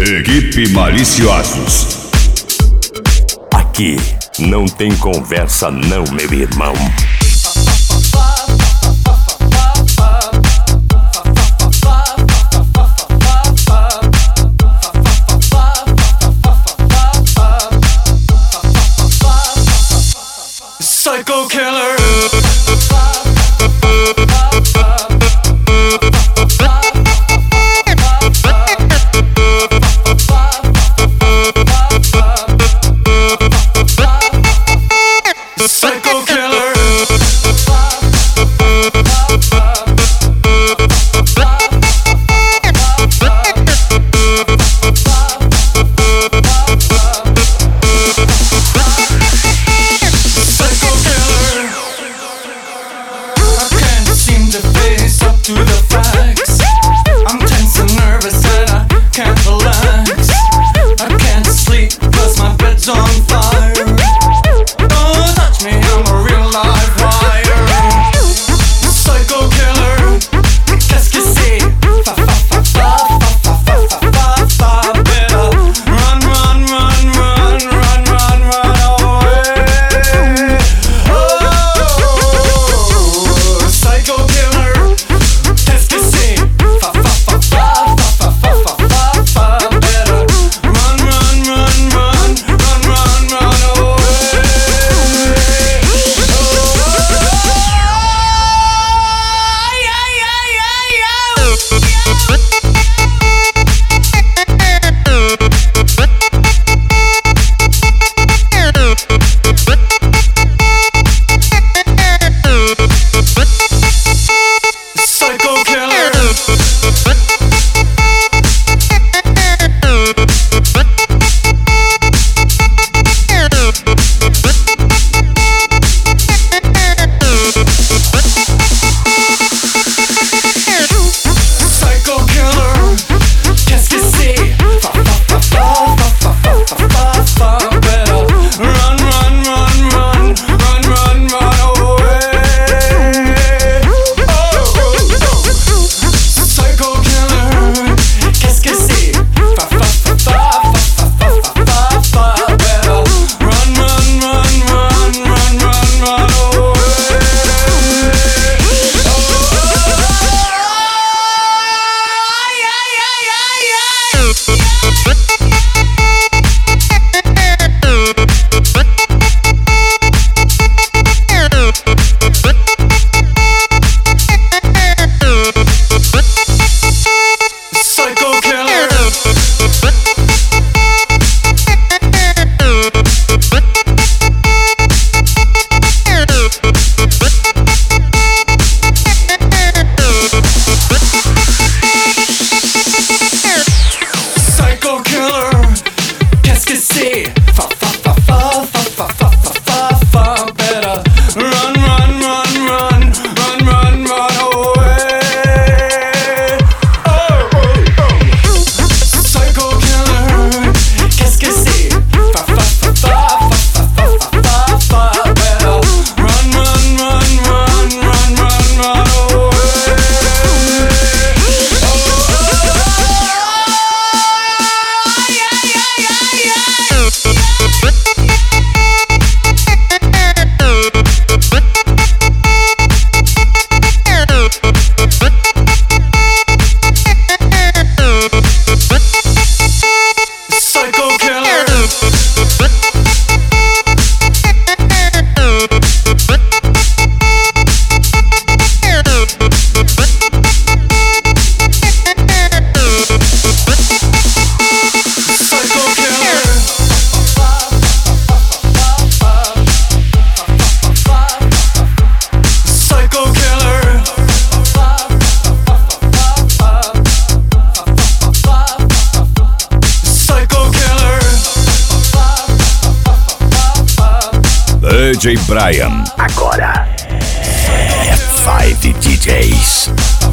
Equipe Maliciosos. Aqui não tem conversa não, meu irmão. Psycho killer. Psycho killer. To the facts, I'm tense and nervous and I can't relax. I can't sleep cause my bed's on fire. Don't touch me, I'm a real live wire. Psycho killer, qu'est-ce que c'est? Fa fa fa fa fa fa fa fa fa. Better run, run, run, run, run, run, run away. Oh, psycho killer. DJ Brian. Agora é 5 DJs.